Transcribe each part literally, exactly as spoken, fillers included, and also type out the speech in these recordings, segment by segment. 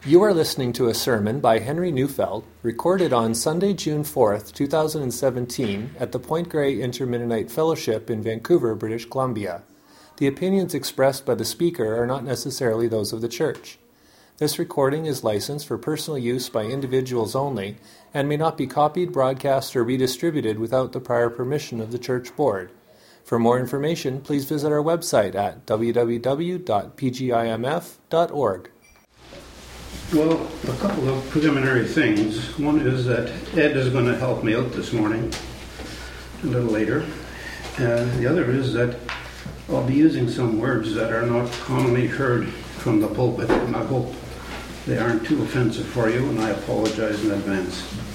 You are listening to a sermon by Henry Neufeld, recorded on Sunday, June fourth, two thousand seventeen, at the Point Grey Inter-Mennonite Fellowship in Vancouver, British Columbia. The opinions expressed by the speaker are not necessarily those of the church. This recording is licensed for personal use by individuals only and may not be copied, broadcast, or redistributed without the prior permission of the church board. For more information, please visit our website at w w w dot p g i m f dot org. Well, a couple of preliminary things. One is that Ed is going to help me out this morning, a little later. Uh, the other is that I'll be using some words that are not commonly heard from the pulpit, and I hope they aren't too offensive for you, and I apologize in advance.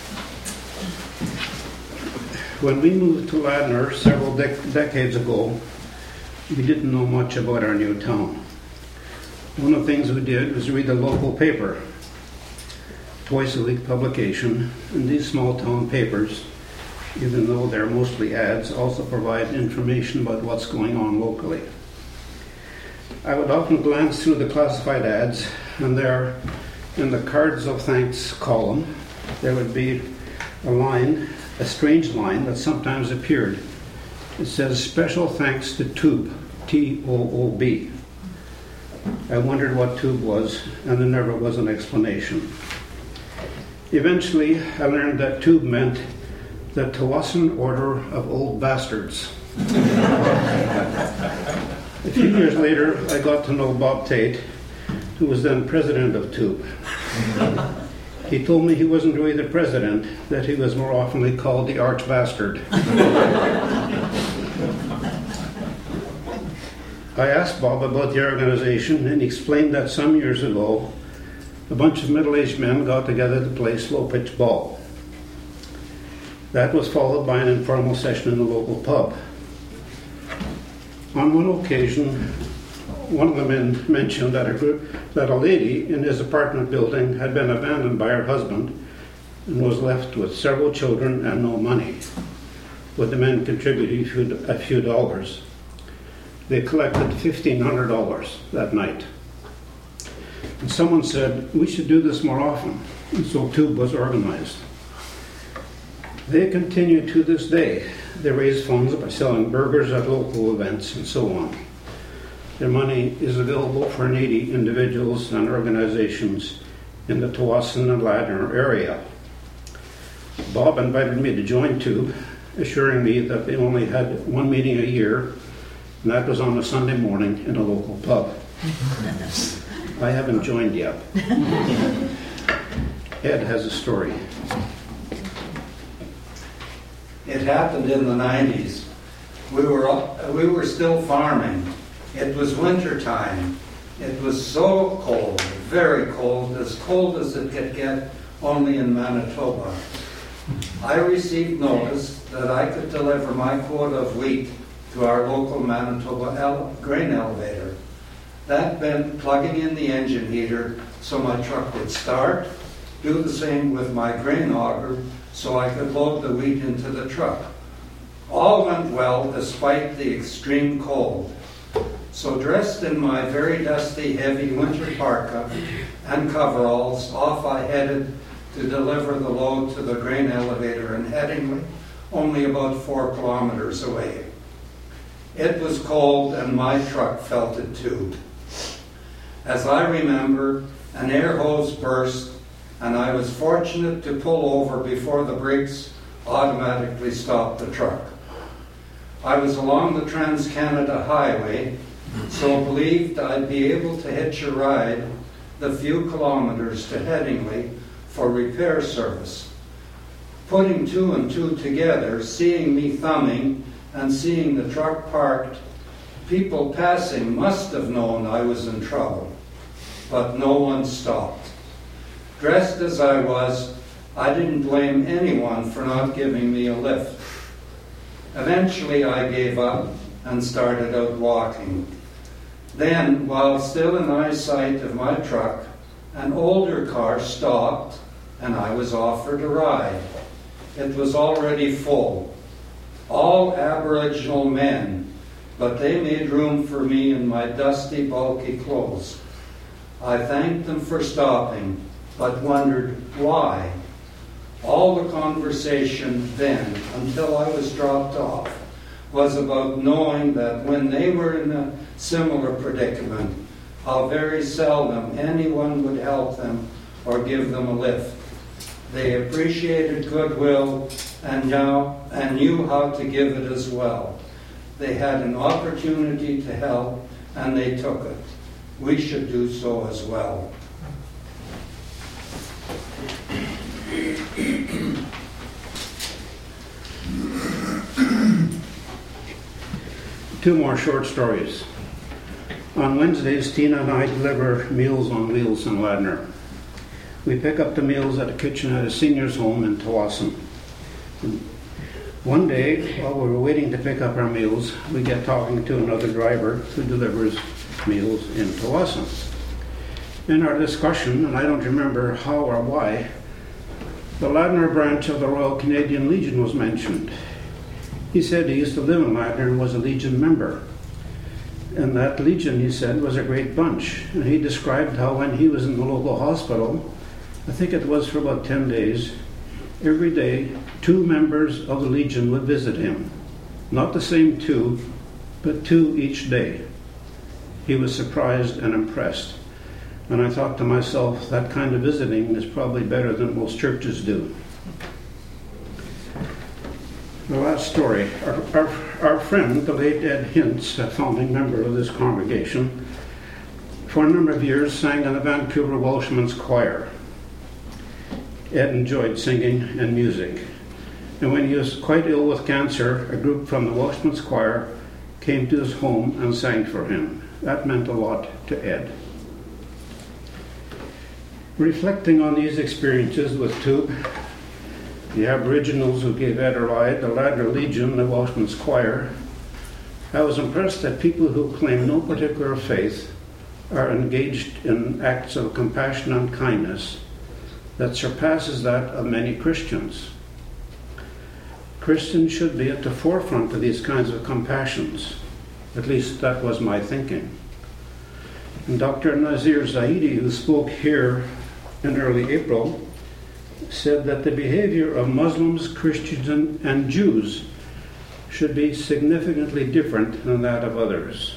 When we moved to Ladner several dec- decades ago, we didn't know much about our new town. One of the things we did was read the local paper, twice a week publication, and these small town papers, even though they're mostly ads, also provide information about what's going on locally. I would often glance through the classified ads, and there, in the cards of thanks column, there would be a line, a strange line that sometimes appeared. It says, "Special thanks to Tube, T O O B. I wondered what Tube was, and there never was an explanation. Eventually, I learned that Tube meant the Tawasin Order of Old Bastards. A few years later, I got to know Bob Tate, who was then president of Tube. He told me he wasn't really the president, that he was more oftenly called the Arch Bastard. I asked Bob about the organization, and he explained that some years ago, a bunch of middle-aged men got together to play slow-pitch ball. That was followed by an informal session in the local pub. On one occasion, one of the men mentioned that a group, that a lady in his apartment building had been abandoned by her husband and was left with several children and no money, with the men contributing a few, a few dollars. They collected fifteen hundred dollars that night. And someone said, we should do this more often. And so Tube was organized. They continue to this day. They raise funds by selling burgers at local events and so on. Their money is available for needy individuals and organizations in the Tawasin and Ladner area. Bob invited me to join Tube, assuring me that they only had one meeting a year, and that was on a Sunday morning in a local pub. I haven't joined yet. Ed has a story. It happened in the nineties. We were we were still farming. It was winter time. It was so cold, very cold, as cold as it could get only in Manitoba. I received notice that I could deliver my quota of wheat to our local Manitoba ele- grain elevator. That meant plugging in the engine heater so my truck would start, do the same with my grain auger so I could load the wheat into the truck. All went well despite the extreme cold. So dressed in my very dusty, heavy winter parka and coveralls, off I headed to deliver the load to the grain elevator in Headingley, only about four kilometers away. It was cold and my truck felt it too. As I remember, an air hose burst and I was fortunate to pull over before the brakes automatically stopped the truck. I was along the Trans-Canada Highway, so believed I'd be able to hitch a ride the few kilometers to Headingley for repair service. Putting two and two together, seeing me thumbing and seeing the truck parked, people passing must have known I was in trouble, but no one stopped. Dressed as I was, I didn't blame anyone for not giving me a lift. Eventually I gave up and started out walking. Then, while still in eyesight of my truck, an older car stopped and I was offered a ride. It was already full. All Aboriginal men, but they made room for me in my dusty, bulky clothes. I thanked them for stopping, but wondered why. All the conversation then, until I was dropped off, was about knowing that when they were in a similar predicament, how very seldom anyone would help them or give them a lift. They appreciated goodwill and now and knew how to give it as well. They had an opportunity to help and they took it. We should do so as well. Two more short stories. On Wednesdays, Tina and I deliver Meals on Wheels in Ladner. We pick up the meals at a kitchen at a senior's home in Tawasin. One day, while we were waiting to pick up our meals, we get talking to another driver who delivers meals in Tawasin. In our discussion, and I don't remember how or why, the Ladner branch of the Royal Canadian Legion was mentioned. He said he used to live in Ladner and was a Legion member. And that Legion, he said, was a great bunch. And he described how when he was in the local hospital, I think it was for about ten days, every day, two members of the Legion would visit him. Not the same two, but two each day. He was surprised and impressed. And I thought to myself, that kind of visiting is probably better than most churches do. The last story. Our, our, our friend, the late Ed Hintz, a founding member of this congregation, for a number of years sang in the Vancouver Welshman's Choir. Ed enjoyed singing and music. And when he was quite ill with cancer, a group from the Welshman's Choir came to his home and sang for him. That meant a lot to Ed. Reflecting on these experiences with Tube, the Aboriginals who gave Ed a ride, the Ladner Legion, the Welshman's Choir, I was impressed that people who claim no particular faith are engaged in acts of compassion and kindness that surpasses that of many Christians. Christians should be at the forefront of these kinds of compassions. At least that was my thinking. And Doctor Nazir Zaidi, who spoke here in early April, said that the behavior of Muslims, Christians, and, and Jews should be significantly different than that of others.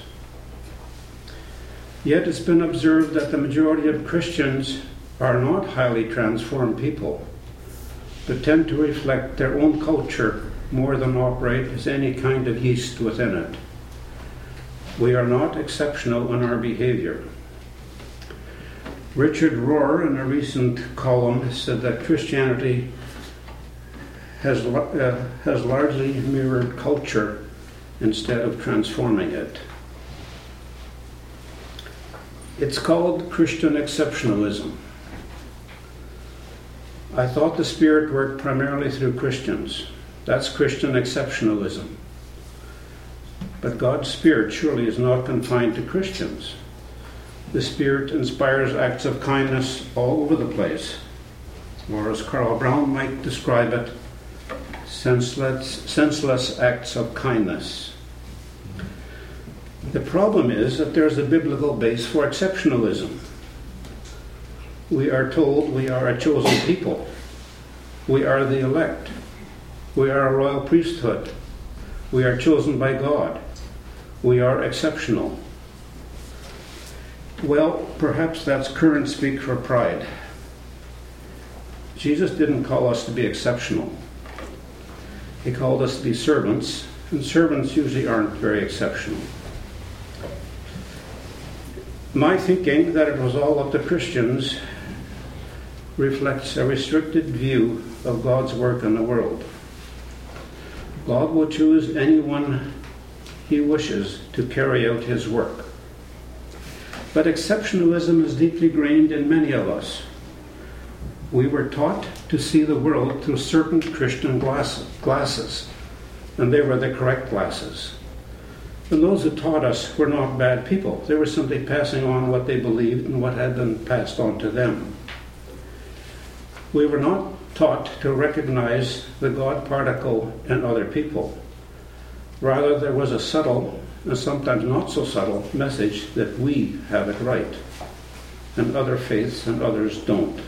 Yet it's been observed that the majority of Christians are not highly transformed people, but tend to reflect their own culture more than operate as any kind of yeast within it. We are not exceptional in our behavior. Richard Rohr, in a recent column, said that Christianity has, uh, has largely mirrored culture instead of transforming it. It's called Christian exceptionalism. I thought the Spirit worked primarily through Christians. That's Christian exceptionalism. But God's Spirit surely is not confined to Christians. The Spirit inspires acts of kindness all over the place, or as Carl Brown might describe it, senseless, senseless acts of kindness. The problem is that there's a biblical base for exceptionalism. We are told we are a chosen people. We are the elect. We are a royal priesthood. We are chosen by God. We are exceptional. Well, perhaps that's current speak for pride. Jesus didn't call us to be exceptional. He called us to be servants, and servants usually aren't very exceptional. My thinking that it was all up to Christians reflects a restricted view of God's work in the world. God will choose anyone he wishes to carry out his work. But exceptionalism is deeply grained in many of us. We were taught to see the world through certain Christian glasses, and they were the correct glasses. And those who taught us were not bad people. They were simply passing on what they believed and what had been passed on to them. We were not taught to recognize the God particle in other people. Rather, there was a subtle, and sometimes not so subtle, message that we have it right. and other faiths and others don't.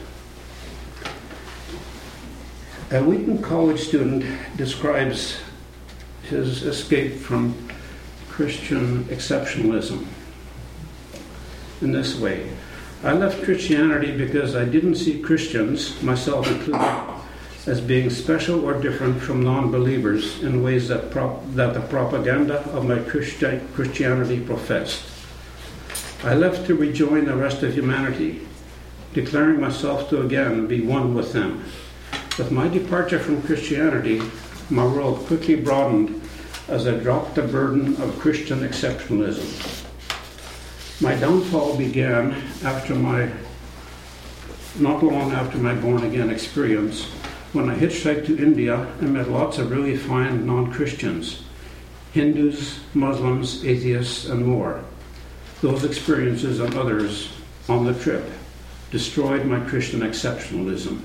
A Wheaton College student describes his escape from Christian exceptionalism in this way. I left Christianity because I didn't see Christians, myself included, as being special or different from non-believers in ways that, prop- that the propaganda of my Christi- Christianity professed. I left to rejoin the rest of humanity, declaring myself to again be one with them. With my departure from Christianity, my world quickly broadened as I dropped the burden of Christian exceptionalism. My downfall began after my, not long after my born-again experience, when I hitchhiked to India and met lots of really fine non-Christians, Hindus, Muslims, atheists, and more. Those experiences and others on the trip destroyed my Christian exceptionalism.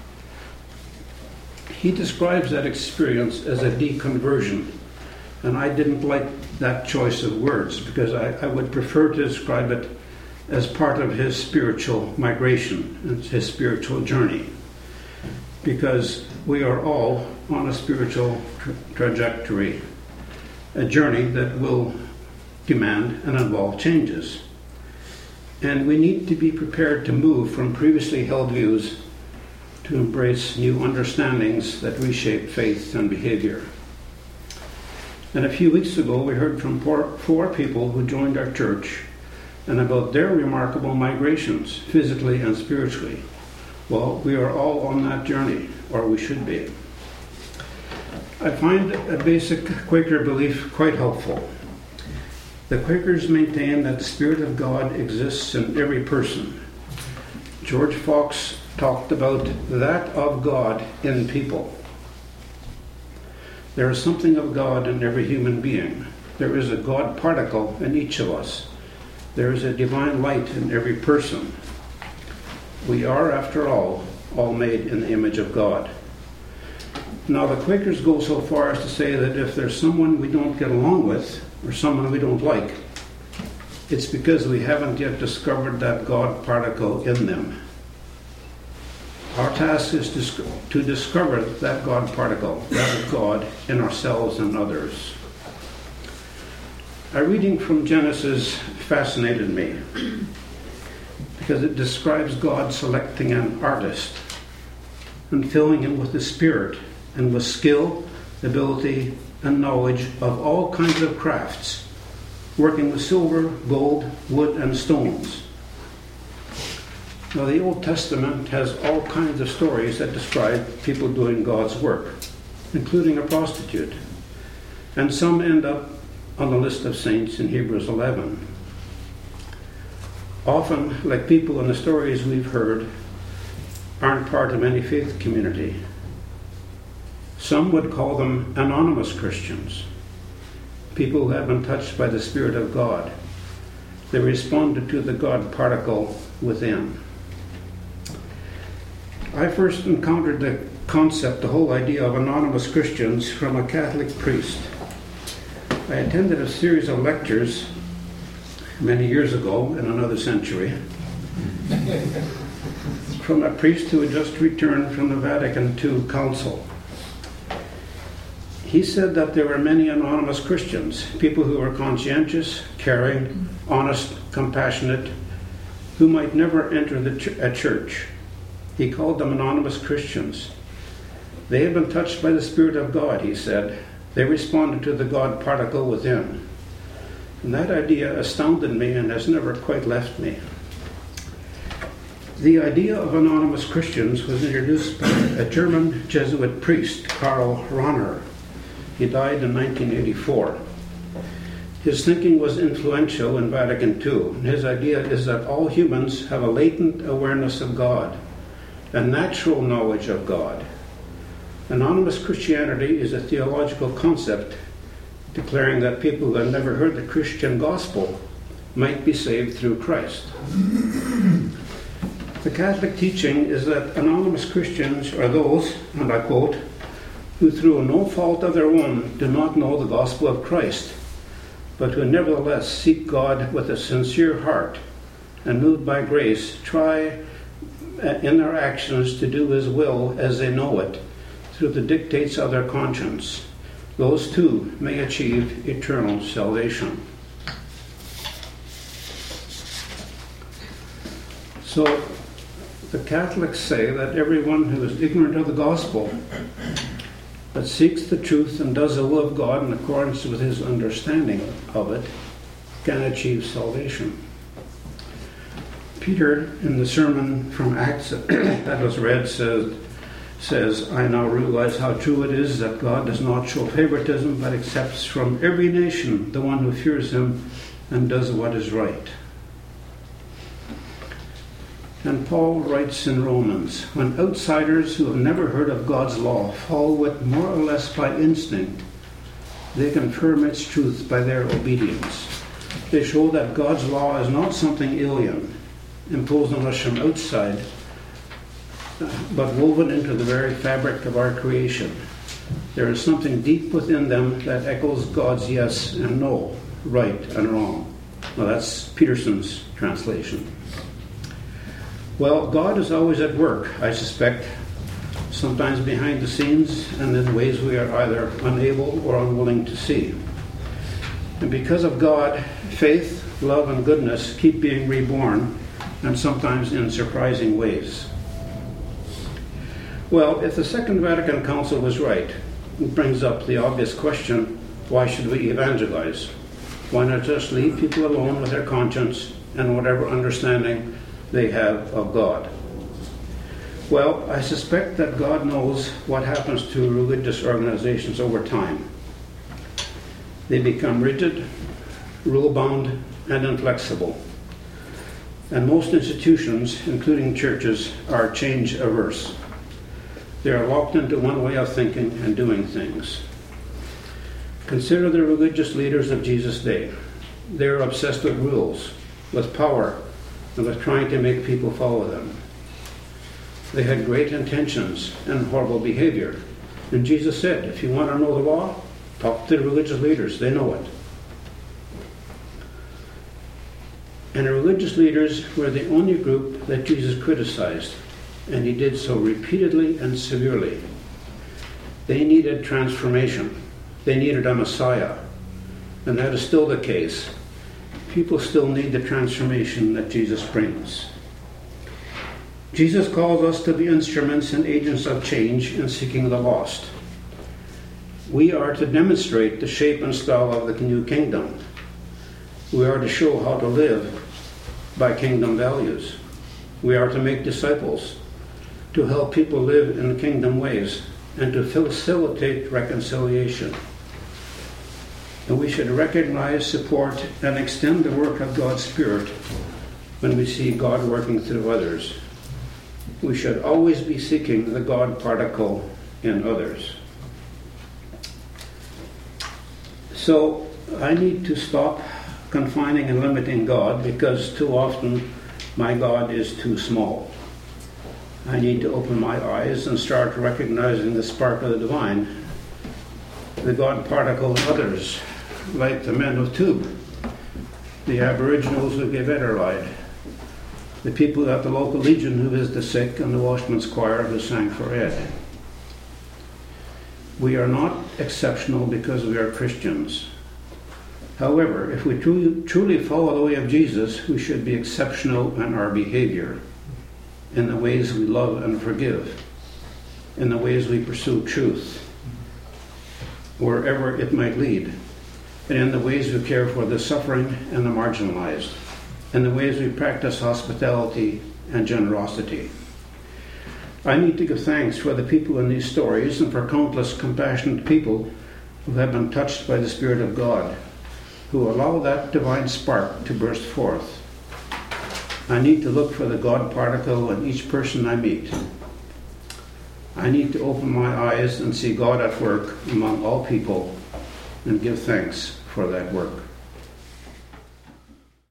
He describes that experience as a deconversion, and I didn't like that choice of words because I, I would prefer to describe it as part of his spiritual migration, his spiritual journey, because we are all on a spiritual tra- trajectory, a journey that will demand and involve changes. And we need to be prepared to move from previously held views to embrace new understandings that reshape faith and behavior. And a few weeks ago, we heard from four, four people who joined our church and about their remarkable migrations, physically and spiritually. Well, we are all on that journey, or we should be. I find a basic Quaker belief quite helpful. The Quakers maintain that the Spirit of God exists in every person. George Fox talked about that of God in people. There is something of God in every human being. There is a God particle in each of us. There is a divine light in every person. We are, after all, all made in the image of God. Now, the Quakers go so far as to say that if there's someone we don't get along with, or someone we don't like, it's because we haven't yet discovered that God particle in them. Our task is to discover that God particle, that of God, in ourselves and others. A reading from Genesis fascinated me because it describes God selecting an artist and filling him with the Spirit and with skill, ability, and knowledge of all kinds of crafts, working with silver, gold, wood, and stones. Now, the Old Testament has all kinds of stories that describe people doing God's work, including a prostitute. And some end up on the list of saints in Hebrews eleven. Often, like people in the stories we've heard, aren't part of any faith community. Some would call them anonymous Christians, people who have been touched by the Spirit of God. They responded to the God particle within. I first encountered the concept, the whole idea of anonymous Christians, from a Catholic priest. I attended a series of lectures many years ago in another century from a priest who had just returned from the Vatican Second Council. He said that there were many anonymous Christians, people who were conscientious, caring, honest, compassionate, who might never enter the ch- a church. He called them anonymous Christians. They had been touched by the Spirit of God, he said. They responded to the God particle within. And that idea astounded me and has never quite left me. The idea of anonymous Christians was introduced by a German Jesuit priest, Karl Rahner. He died in nineteen eighty-four. His thinking was influential in Vatican Two. And his idea is that all humans have a latent awareness of God, a natural knowledge of God. Anonymous Christianity is a theological concept declaring that people who have never heard the Christian gospel might be saved through Christ. The Catholic teaching is that anonymous Christians are those, and I quote, who through no fault of their own do not know the gospel of Christ, but who nevertheless seek God with a sincere heart and moved by grace, try in their actions to do His will as they know it, through the dictates of their conscience, those too may achieve eternal salvation. So, the Catholics say that everyone who is ignorant of the gospel, but seeks the truth and does the will of God in accordance with his understanding of it, can achieve salvation. Peter, in the sermon from Acts that was read, says, says, I now realize how true it is that God does not show favoritism, but accepts from every nation the one who fears him and does what is right. And Paul writes in Romans, when outsiders who have never heard of God's law follow it more or less by instinct, they confirm its truth by their obedience. They show that God's law is not something alien, imposed on us from outside, but woven into the very fabric of our creation. There is something deep within them that echoes God's yes and no, right and wrong. Well, that's Peterson's translation. Well, God is always at work, I suspect, sometimes behind the scenes and in ways we are either unable or unwilling to see. And because of God, faith, love, and goodness keep being reborn, and sometimes in surprising ways. Well, if the Second Vatican Council was right, it brings up the obvious question, why should we evangelize? Why not just leave people alone with their conscience and whatever understanding they have of God? Well, I suspect that God knows what happens to religious organizations over time. They become rigid, rule-bound, and inflexible. And most institutions, including churches, are change-averse. They are locked into one way of thinking and doing things. Consider the religious leaders of Jesus' day. They are obsessed with rules, with power, and with trying to make people follow them. They had great intentions and horrible behavior. And Jesus said, if you want to know the law, talk to the religious leaders, they know it. And the religious leaders were the only group that Jesus criticized, and he did so repeatedly and severely. They needed transformation. They needed a Messiah, and that is still the case. People still need the transformation that Jesus brings. Jesus calls us to be instruments and agents of change in seeking the lost. We are to demonstrate the shape and style of the new kingdom. We are to show how to live by kingdom values. We are to make disciples, to help people live in kingdom ways, and to facilitate reconciliation. And we should recognize, support, and extend the work of God's Spirit when we see God working through others. We should always be seeking the God particle in others. So I need to stop confining and limiting God, because too often my God is too small. I need to open my eyes and start recognizing the spark of the divine, the God particle in others, like the men of Tube, the Aboriginals who gave Ederlide, the people at the local Legion who visited the sick, and the Washman's Choir who sang for Ed. We are not exceptional because we are Christians. However, if we truly, truly follow the way of Jesus, we should be exceptional in our behavior, in the ways we love and forgive, in the ways we pursue truth, wherever it might lead, and in the ways we care for the suffering and the marginalized, in the ways we practice hospitality and generosity. I need to give thanks for the people in these stories and for countless compassionate people who have been touched by the Spirit of God, who allow that divine spark to burst forth. I need to look for the God particle in each person I meet. I need to open my eyes and see God at work among all people and give thanks for that work.